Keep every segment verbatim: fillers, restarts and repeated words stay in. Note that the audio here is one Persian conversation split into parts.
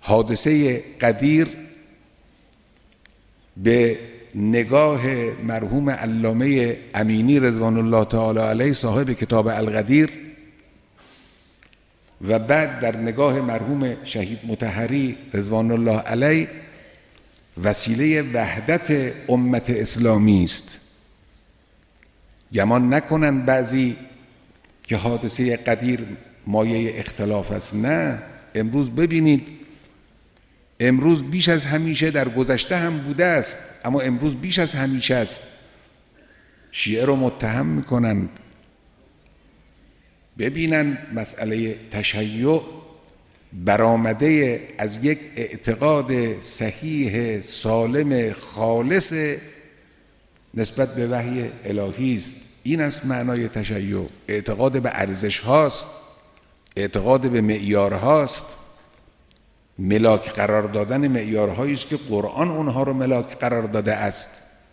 حادثه غدیر به نگاه مرحوم علامه امینی رضوان الله تعالی علیه صاحب کتاب الغدیر و بعد در نگاه مرحوم شهید مطهری رضوان الله علیه وسیله وحدت امت اسلامی است. گمان نکنن بعضی که حادثه غدیر مایه اختلاف است. نه، امروز ببینید، امروز بیش از همیشه، در گذشته هم بوده است اما امروز بیش از همیشه است، شیعه رو متهم میکنند. ببینن مسئله تشیع برآمده از یک اعتقاد صحیح سالم خالص نسبت به وحی الهی است. این است معنای تشیع. اعتقاد به ارزش هاست، اعتقاد به معیار هاست، ملاک قرار دادن معیارهایی است که قرآن اونها رو ملاک قرار داده است.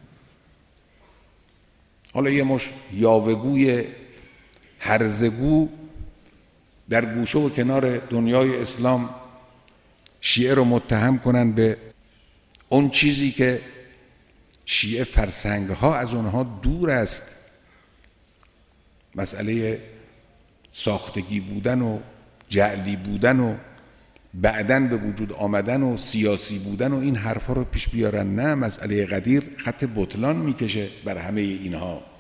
حالا یه مش یاوه‌گوی هرزگو در گوشه و کنار دنیای اسلام شیعه رو متهم کنن به اون چیزی که شیعه فرسنگ ها از اونها دور است. مسئله ساختگی بودن و جعلی بودن و بعدن به وجود آمدن و سیاسی بودن و این حرفا رو پیش بیارن. نه، مسئله غدیر خط بطلان میکشه بر همه اینها.